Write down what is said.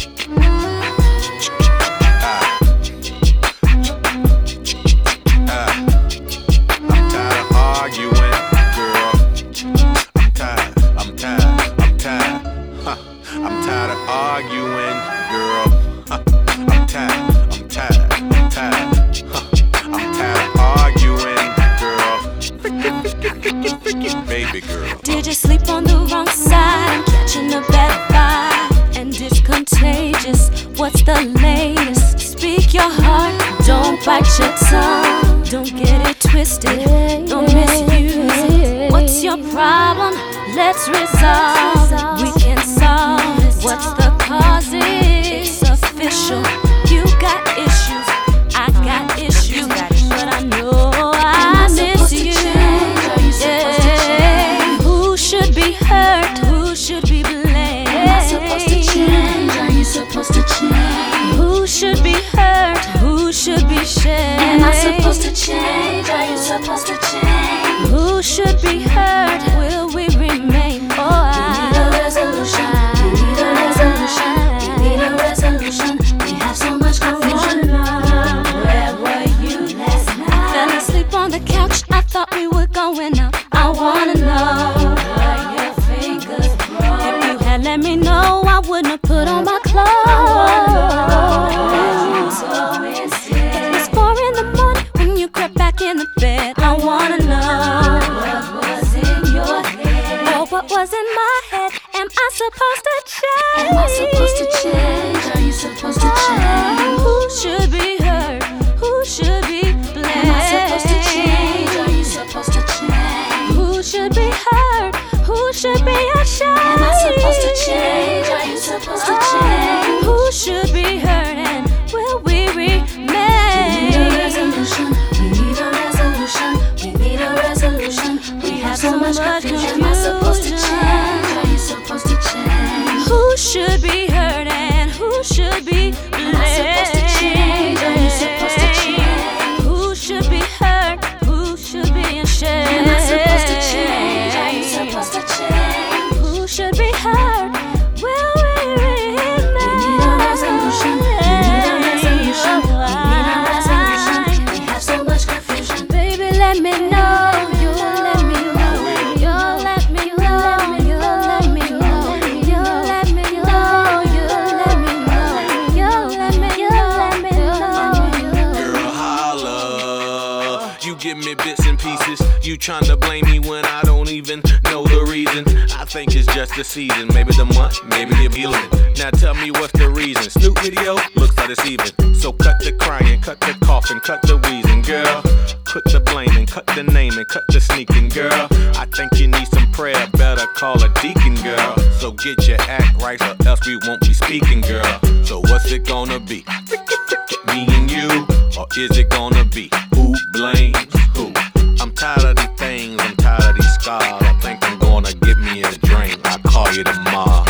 Arguing, girl. I'm tired of arguing, girl. Baby girl. Did you sleep on the wrong side? I'm catching a bad vibe, and it's contagious. What's the latest? Speak your heart, don't bite your tongue. Don't get it twisted, don't misuse it. What's your problem? Let's resolve. We can solve it. What's the cause? It's official. You got issues, I got issues, but I know I miss you. Yeah. Who should be hurt? Who should be blamed? Am I supposed to change? Are you supposed to change? Who should be hurt? Who should be shamed? Am I supposed to change? Are you supposed to change? Who should be hurt? Will we remain? Oh, We need a resolution. We need a resolution. We need a resolution. We have so much confusion. Where were you last night? fell asleep on the couch. I thought we were going out. I wanna know where your fingers broke. If you had let me know, I wouldn't have put on my clothes. It was 4 in the morning when you crept back in the bed. I wanna know What was in your head? oh, what was in my head. Am I supposed to change? Am I supposed to change? Are you supposed to change? Who should be hurt? Who should be blamed? Am I supposed to change? Are you supposed to change? Who should be hurt? Who should be ashamed? Am I supposed to change? Are you supposed to change? Who should be hurt and will we remain? We need a resolution. We need a resolution. We need a resolution. We have so much confusion. Am I supposed to change? Are you supposed to change? Who should be hurt and who should be blamed? Am I supposed to change? Are you supposed to change? Who should be hurt? Who should be ashamed? Am I supposed to change? Are you supposed to change? Who should be hurt? Will we remain? We need a resolution. We need a resolution. We need a resolution. We have so much confusion. Baby, let me know. You let me know. You let me know. You let me know. You let me know. You let me know. You let me know. Girl, holla. You give me bits and pieces. You tryna blame me when I don't even know the reason. I think it's just the season. Maybe the month, maybe you're feeling it. Now tell me what's the reason. Snoop video looks like it's even. So cut the crying, cut the coughing, cut the wheezing, girl. Put the blaming, cut the naming, cut the sneaking, girl. I think you need some prayer, better call a deacon, girl. So get your act right or else we won't be speaking, girl. So what's it gonna be? Me and you? Or is it gonna be who blames who? I'm tired of these things, I'm tired of these scars. I think I'm gonna get me a drink. I'll call you tomorrow.